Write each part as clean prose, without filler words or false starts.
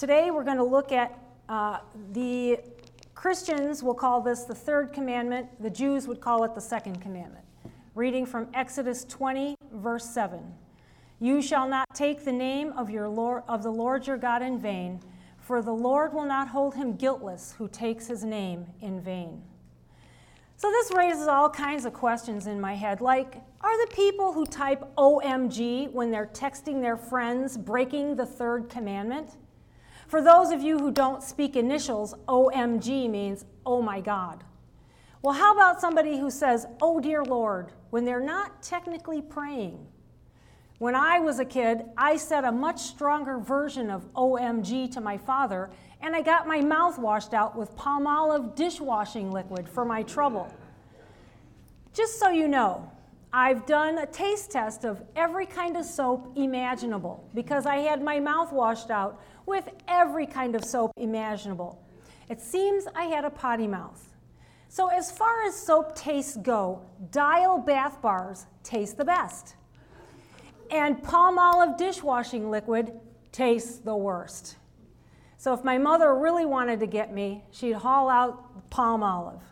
Today we're going to look at the Christians will call this the third commandment. The Jews would call it the second commandment. Reading from Exodus 20, verse 7. You shall not take the name of the Lord your God in vain, for the Lord will not hold him guiltless who takes his name in vain. So this raises all kinds of questions in my head, like, are the people who type OMG when they're texting their friends breaking the third commandment? For those of you who don't speak initials, OMG means, oh my God. Well, how about somebody who says, oh dear Lord, when they're not technically praying? When I was a kid, I said a much stronger version of OMG to my father, and I got my mouth washed out with Palmolive dishwashing liquid for my trouble. Just so you know, I've done a taste test of every kind of soap imaginable because I had my mouth washed out with every kind of soap imaginable. It seems I had a potty mouth. So as far as soap tastes go, Dial bath bars taste the best. And Palmolive dishwashing liquid tastes the worst. So if my mother really wanted to get me, she'd haul out Palmolive.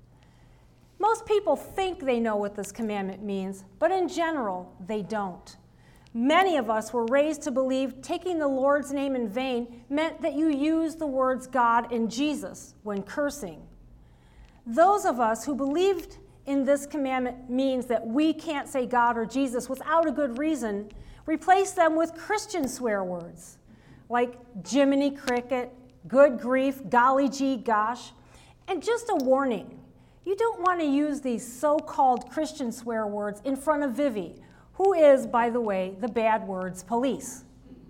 Most people think they know what this commandment means, but in general, they don't. Many of us were raised to believe taking the Lord's name in vain meant that you use the words God and Jesus when cursing. Those of us who believed in this commandment means that we can't say God or Jesus without a good reason, replace them with Christian swear words like Jiminy Cricket, good grief, golly gee gosh. And just a warning, you don't want to use these so-called Christian swear words in front of Vivi, who is, by the way, the bad words police.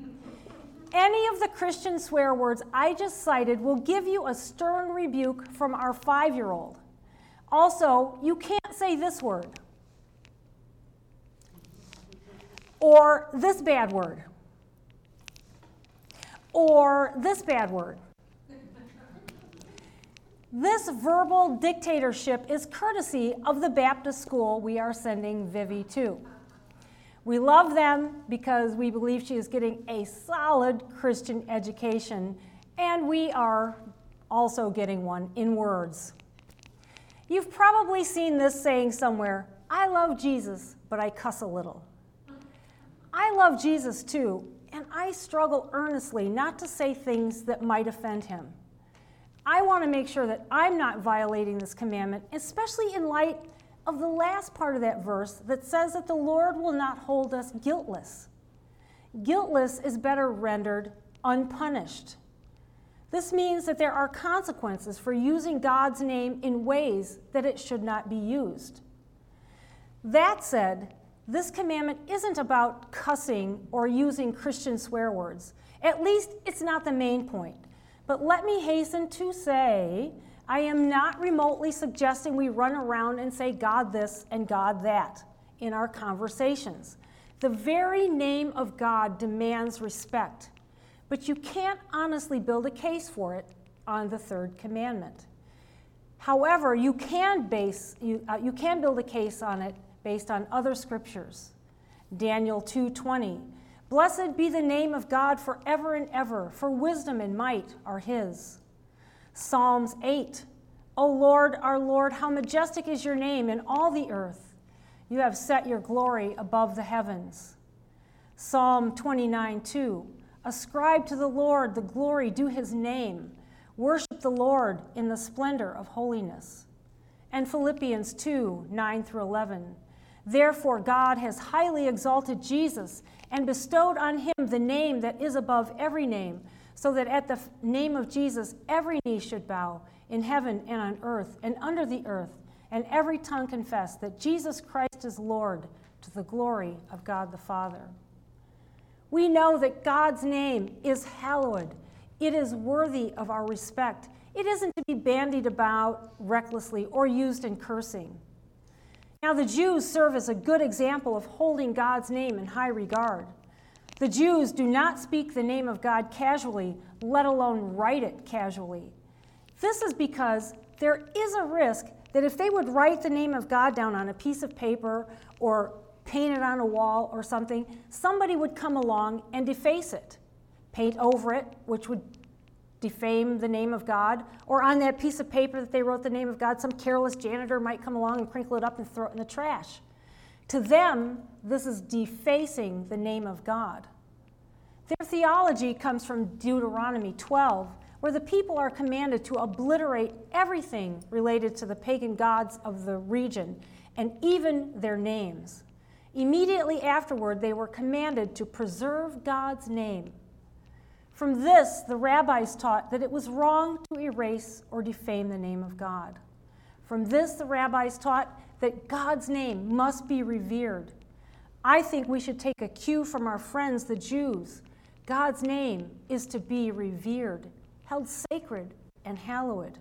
Any of the Christian swear words I just cited will give you a stern rebuke from our 5-year-old. Also, you can't say this word or this bad word or this bad word. This verbal dictatorship is courtesy of the Baptist school we are sending Vivi to. We love them because we believe she is getting a solid Christian education, and we are also getting one in words. You've probably seen this saying somewhere, I love Jesus, but I cuss a little. I love Jesus too, and I struggle earnestly not to say things that might offend him. I want to make sure that I'm not violating this commandment, especially in light of the last part of that verse that says that the Lord will not hold us guiltless. Guiltless is better rendered unpunished. This means that there are consequences for using God's name in ways that it should not be used. That said, this commandment isn't about cussing or using Christian swear words. At least it's not the main point. But let me hasten to say, I am not remotely suggesting we run around and say God this and God that in our conversations. The very name of God demands respect, but you can't honestly build a case for it on the third commandment. However, you can build a case on it based on other scriptures. Daniel 2:20. Blessed be the name of God forever and ever, for wisdom and might are his. Psalms 8. O Lord, our Lord, how majestic is your name in all the earth. You have set your glory above the heavens. Psalm 29:2. Ascribe to the Lord the glory due his name. Worship the Lord in the splendor of holiness. And Philippians 2:9-11. Therefore God has highly exalted Jesus and bestowed on him the name that is above every name, so that at the name of Jesus every knee should bow in heaven and on earth and under the earth, and every tongue confess that Jesus Christ is Lord, to the glory of God the Father. We know that God's name is hallowed. It is worthy of our respect. It isn't to be bandied about recklessly or used in cursing. Now, the Jews serve as a good example of holding God's name in high regard. The Jews do not speak the name of God casually, let alone write it casually. This is because there is a risk that if they would write the name of God down on a piece of paper or paint it on a wall or something, somebody would come along and deface it. paint over it, which would defame the name of God, or on that piece of paper that they wrote the name of God, some careless janitor might come along and crinkle it up and throw it in the trash. To them, this is defacing the name of God. Their theology comes from Deuteronomy 12, where the people are commanded to obliterate everything related to the pagan gods of the region, and even their names. Immediately afterward, they were commanded to preserve God's name. From this, the rabbis taught that it was wrong to erase or defame the name of God. From this, the rabbis taught that God's name must be revered. I think we should take a cue from our friends, the Jews. God's name is to be revered, held sacred, and hallowed.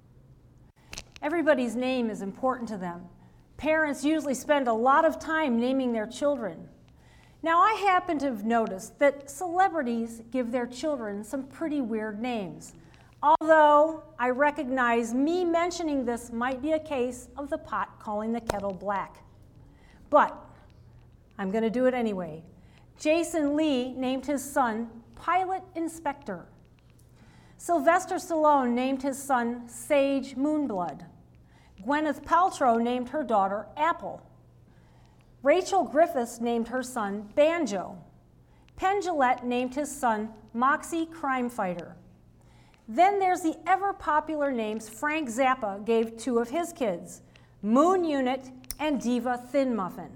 Everybody's name is important to them. Parents usually spend a lot of time naming their children. Now, I happen to have noticed that celebrities give their children some pretty weird names, although I recognize me mentioning this might be a case of the pot calling the kettle black. But I'm going to do it anyway. Jason Lee named his son Pilot Inspector. Sylvester Stallone named his son Sage Moonblood. Gwyneth Paltrow named her daughter Apple. Rachel Griffiths named her son Banjo. Penn Jillette named his son Moxie Crime Fighter. Then there's the ever-popular names Frank Zappa gave two of his kids, Moon Unit and Diva Thin Muffin.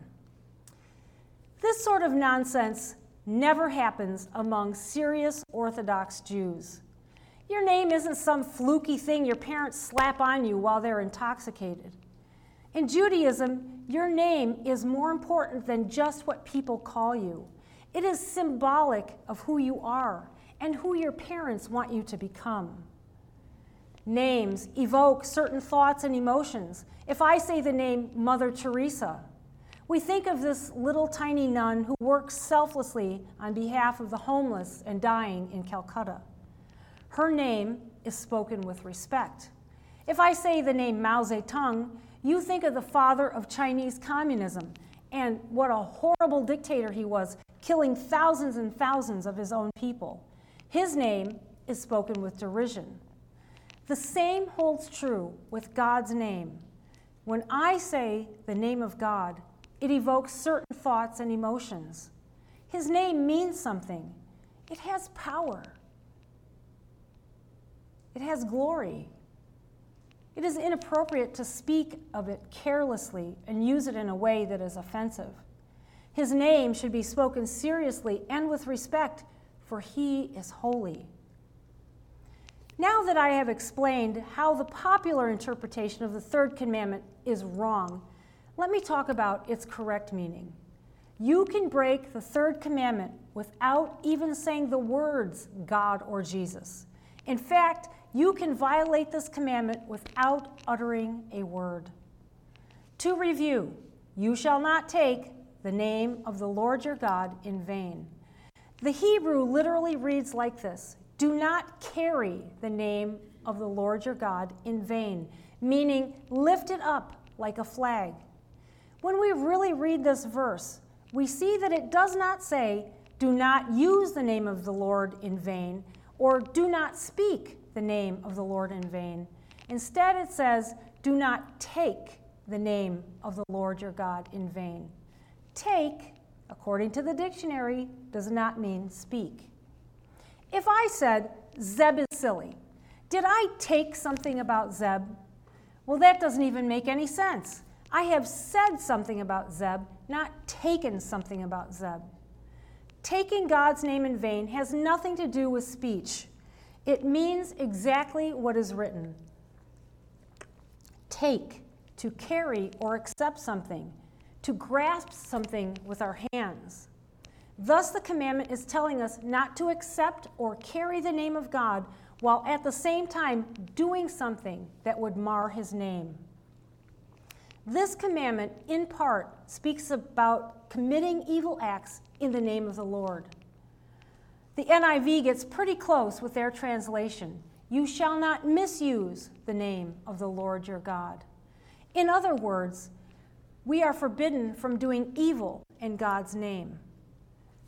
This sort of nonsense never happens among serious Orthodox Jews. Your name isn't some fluky thing your parents slap on you while they're intoxicated. In Judaism, your name is more important than just what people call you. It is symbolic of who you are and who your parents want you to become. Names evoke certain thoughts and emotions. If I say the name Mother Teresa, we think of this little tiny nun who works selflessly on behalf of the homeless and dying in Calcutta. Her name is spoken with respect. If I say the name Mao Zedong, you think of the father of Chinese communism and what a horrible dictator he was, killing thousands and thousands of his own people. His name is spoken with derision. The same holds true with God's name. When I say the name of God, it evokes certain thoughts and emotions. His name means something. It has power. It has glory. It is inappropriate to speak of it carelessly and use it in a way that is offensive. His name should be spoken seriously and with respect, for he is holy. Now that I have explained how the popular interpretation of the third commandment is wrong, let me talk about its correct meaning. You can break the third commandment without even saying the words God or Jesus. In fact, you can violate this commandment without uttering a word. To review, you shall not take the name of the Lord your God in vain. The Hebrew literally reads like this: do not carry the name of the Lord your God in vain, meaning lift it up like a flag. When we really read this verse, we see that it does not say, do not use the name of the Lord in vain, or do not speak the name of the Lord in vain. Instead, it says, do not take the name of the Lord your God in vain. Take, according to the dictionary, does not mean speak. If I said, Zeb is silly, did I take something about Zeb? Well, that doesn't even make any sense. I have said something about Zeb, not taken something about Zeb. Taking God's name in vain has nothing to do with speech. It means exactly what is written. Take, to carry or accept something, to grasp something with our hands. Thus, the commandment is telling us not to accept or carry the name of God while at the same time doing something that would mar his name. This commandment, in part, speaks about committing evil acts in the name of the Lord. The NIV gets pretty close with their translation. You shall not misuse the name of the Lord your God. In other words, we are forbidden from doing evil in God's name.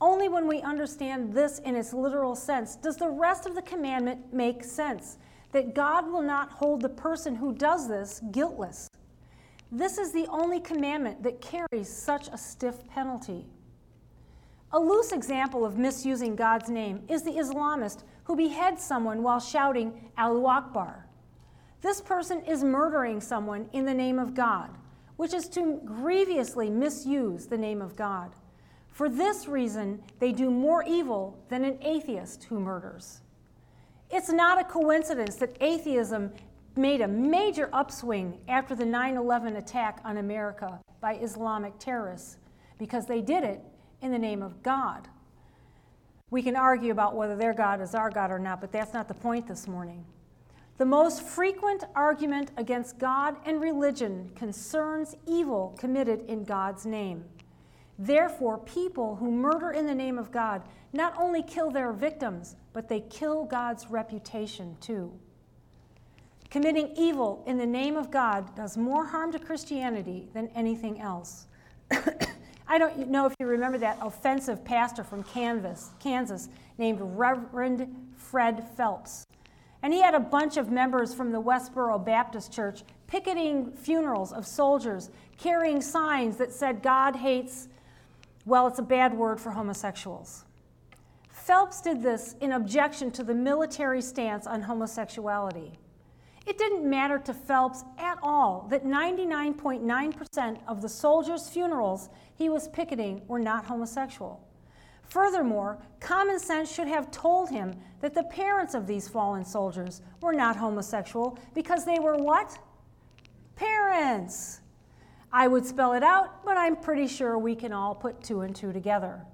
Only when we understand this in its literal sense does the rest of the commandment make sense, that God will not hold the person who does this guiltless. This is the only commandment that carries such a stiff penalty. A loose example of misusing God's name is the Islamist who beheads someone while shouting Allahu Akbar. This person is murdering someone in the name of God, which is to grievously misuse the name of God. For this reason, they do more evil than an atheist who murders. It's not a coincidence that atheism made a major upswing after the 9/11 attack on America by Islamic terrorists, because they did it in the name of God. We can argue about whether their God is our God or not, but that's not the point this morning. The most frequent argument against God and religion concerns evil committed in God's name. Therefore, people who murder in the name of God not only kill their victims, but they kill God's reputation too. Committing evil in the name of God does more harm to Christianity than anything else. I don't know if you remember that offensive pastor from Kansas named Reverend Fred Phelps. And he had a bunch of members from the Westboro Baptist Church picketing funerals of soldiers, carrying signs that said God hates, well, it's a bad word for homosexuals. Phelps did this in objection to the military stance on homosexuality. It didn't matter to Phelps at all that 99.9% of the soldiers' funerals he was picketing were not homosexual. Furthermore, common sense should have told him that the parents of these fallen soldiers were not homosexual because they were what? Parents. I would spell it out, but I'm pretty sure we can all put two and two together.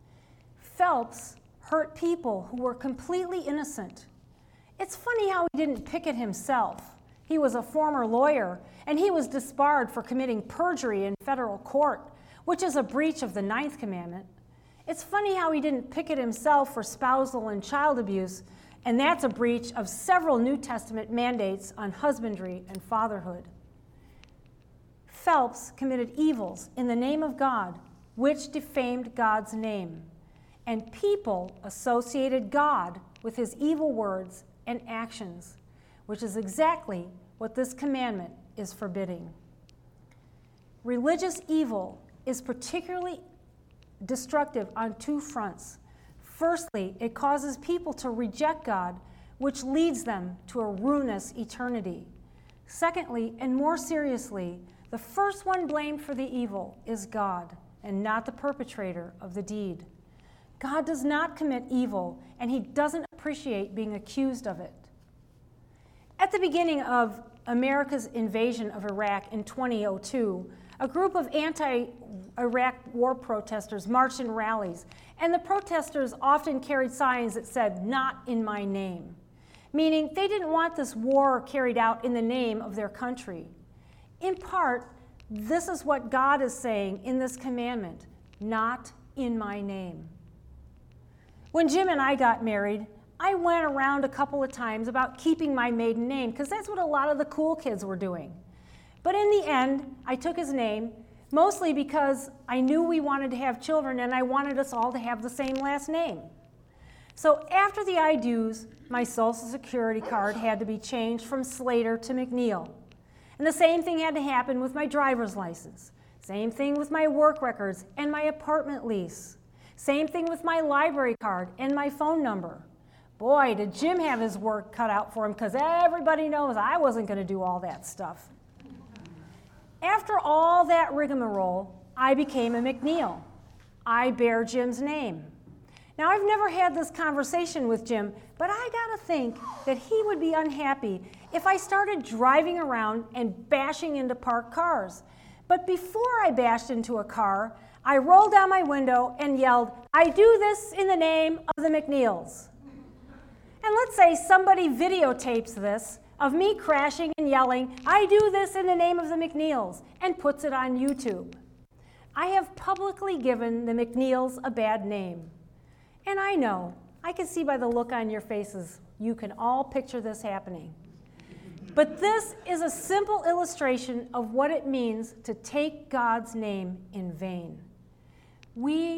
Phelps hurt people who were completely innocent. It's funny how he didn't picket himself. He was a former lawyer, and he was disbarred for committing perjury in federal court, which is a breach of the 9th commandment. It's funny how he didn't picket himself for spousal and child abuse, and that's a breach of several New Testament mandates on husbandry and fatherhood. Phelps committed evils in the name of God, which defamed God's name, and people associated God with his evil words and actions, which is exactly what this commandment is forbidding. Religious evil is particularly destructive on two fronts. Firstly, it causes people to reject God, which leads them to a ruinous eternity. Secondly, and more seriously, the first one blamed for the evil is God, and not the perpetrator of the deed. God does not commit evil, and he doesn't appreciate being accused of it. At the beginning of America's invasion of Iraq in 2002, a group of anti-Iraq war protesters marched in rallies, and the protesters often carried signs that said, "Not in my name," meaning they didn't want this war carried out in the name of their country. In part, this is what God is saying in this commandment, "Not in my name." When Jim and I got married, I went around a couple of times about keeping my maiden name, because that's what a lot of the cool kids were doing. But in the end, I took his name, mostly because I knew we wanted to have children and I wanted us all to have the same last name. So after the I do's, my Social Security card had to be changed from Slater to McNeil. And the same thing had to happen with my driver's license. Same thing with my work records and my apartment lease. Same thing with my library card and my phone number. Boy, did Jim have his work cut out for him, because everybody knows I wasn't going to do all that stuff. After all that rigmarole, I became a McNeil. I bear Jim's name. Now, I've never had this conversation with Jim, but I gotta think that he would be unhappy if I started driving around and bashing into parked cars. But before I bashed into a car, I rolled down my window and yelled, "I do this in the name of the McNeils." And let's say somebody videotapes this of me crashing and yelling, "I do this in the name of the McNeils," and puts it on YouTube. I have publicly given the McNeils a bad name. And I know, I can see by the look on your faces, you can all picture this happening. But this is a simple illustration of what it means to take God's name in vain. We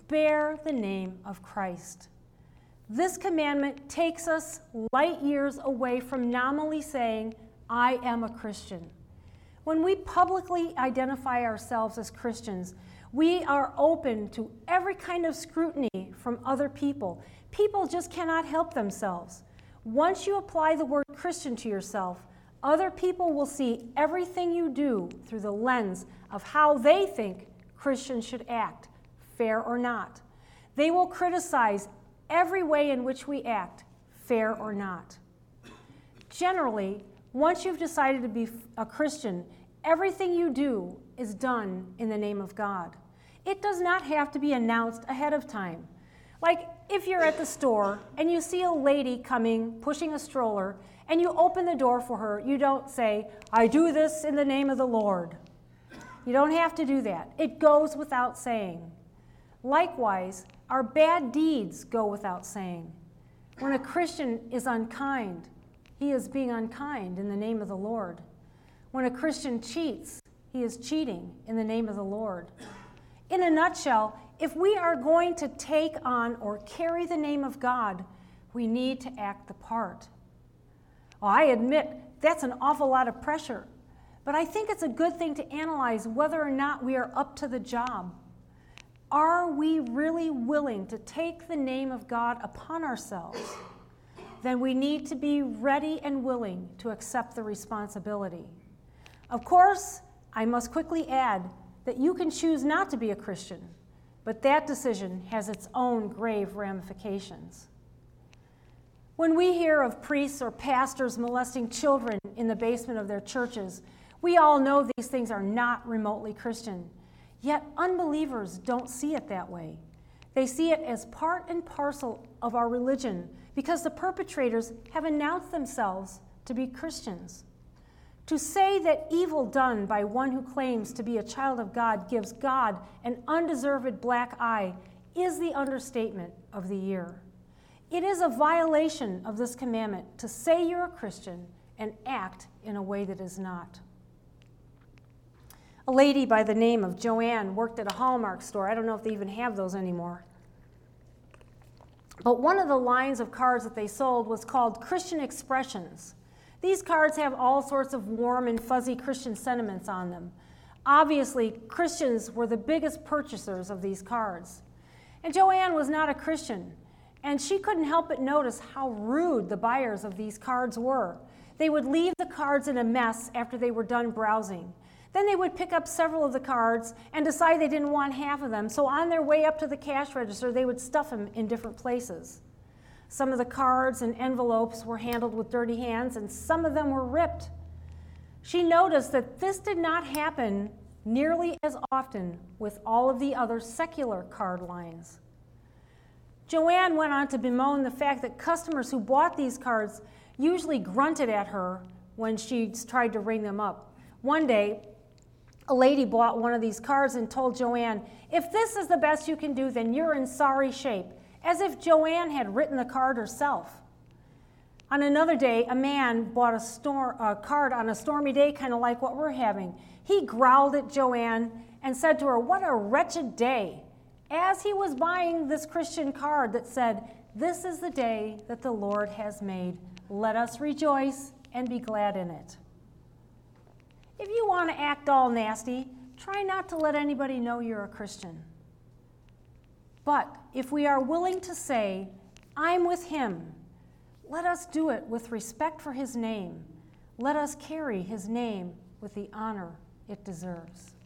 bear the name of Christ. This commandment takes us light years away from nominally saying, I am a Christian. When we publicly identify ourselves as Christians, we are open to every kind of scrutiny from other people. People just cannot help themselves. Once you apply the word Christian to yourself, other people will see everything you do through the lens of how they think Christians should act, fair or not. They will criticize every way in which we act, fair or not. Generally, once you've decided to be a Christian, everything you do is done in the name of God. It does not have to be announced ahead of time. Like if you're at the store and you see a lady coming, pushing a stroller, and you open the door for her, you don't say, I do this in the name of the Lord. You don't have to do that. It goes without saying. Likewise, our bad deeds go without saying. When a Christian is unkind, he is being unkind in the name of the Lord. When a Christian cheats, he is cheating in the name of the Lord. In a nutshell, if we are going to take on or carry the name of God, we need to act the part. Well, I admit that's an awful lot of pressure, but I think it's a good thing to analyze whether or not we are up to the job. Are we really willing to take the name of God upon ourselves? Then we need to be ready and willing to accept the responsibility. Of course, I must quickly add that you can choose not to be a Christian, but that decision has its own grave ramifications. When we hear of priests or pastors molesting children in the basement of their churches, we all know these things are not remotely Christian. Yet unbelievers don't see it that way. They see it as part and parcel of our religion because the perpetrators have announced themselves to be Christians. To say that evil done by one who claims to be a child of God gives God an undeserved black eye is the understatement of the year. It is a violation of this commandment to say you're a Christian and act in a way that is not. A lady by the name of Joanne worked at a Hallmark store. I don't know if they even have those anymore. But one of the lines of cards that they sold was called Christian Expressions. These cards have all sorts of warm and fuzzy Christian sentiments on them. Obviously, Christians were the biggest purchasers of these cards. And Joanne was not a Christian, and she couldn't help but notice how rude the buyers of these cards were. They would leave the cards in a mess after they were done browsing. Then they would pick up several of the cards and decide they didn't want half of them, so on their way up to the cash register, they would stuff them in different places. Some of the cards and envelopes were handled with dirty hands, and some of them were ripped. She noticed that this did not happen nearly as often with all of the other secular card lines. Joanne went on to bemoan the fact that customers who bought these cards usually grunted at her when she tried to ring them up. One day, a lady bought one of these cards and told Joanne, "If this is the best you can do, then you're in sorry shape," as if Joanne had written the card herself. On another day, a man bought a card on a stormy day, kind of like what we're having. He growled at Joanne and said to her, "What a wretched day," as he was buying this Christian card that said, "This is the day that the Lord has made. Let us rejoice and be glad in it." If you want to act all nasty, try not to let anybody know you're a Christian. But if we are willing to say, "I'm with him," let us do it with respect for his name. Let us carry his name with the honor it deserves.